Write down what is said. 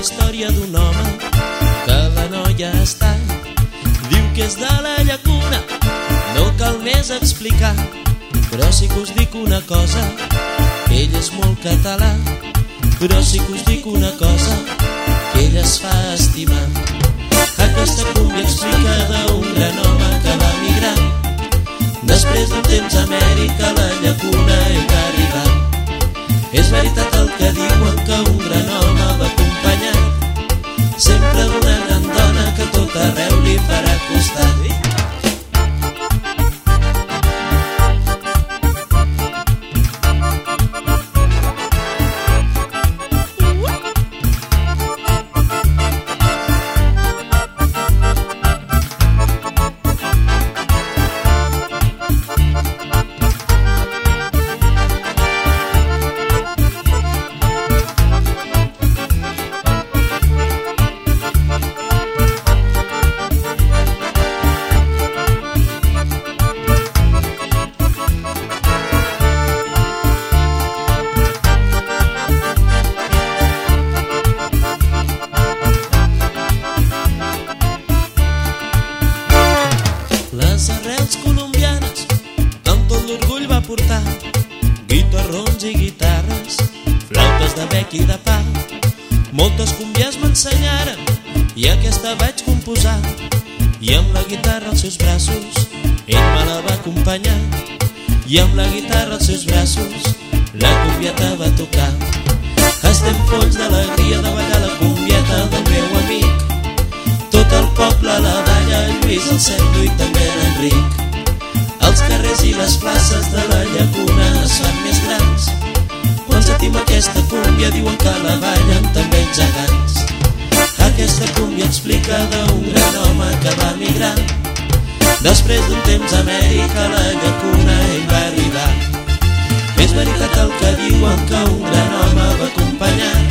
història d'un home que la noia està. Diu que és de la llacuna, no cal més explicar, però sí que us dic una cosa, ell és molt català. Però sí que us dic una cosa, que ell es fa estimar. Aquesta cúmbia explica d'un gran home que va migrar. Després d'un temps a Amèrica a la llacuna ell va arribar. És veritat el que diuen que un gran home l'ha acompanyat, sempre d'una gran dona que a tot arreu li farà costat. Les arrels colombianes amb tot l'orgull va portar guitarrons i guitarres, flautes de bec i de pa. Moltes cúmbies m'ensenyaren i aquesta vaig composar, i amb la guitarra als seus braços ell me la va acompanyar, i amb la guitarra als seus braços la cumbieta va tocar. Estem folls d'alegria de ballar la cumbieta del meu amic. Tot el poble la balla, el Lluís, el Sergio i també l'Enric. Els carrers i les places de la llacuna es fan més grans. Quan sentim aquesta cúmbia diuen que la ballen també els gegants. Aquesta cúmbia explica d'un gran home que va migrar. Després d'un temps a Amèrica a la llacuna ell va arribar. És veritat el que diuen que un gran home va acompanyar.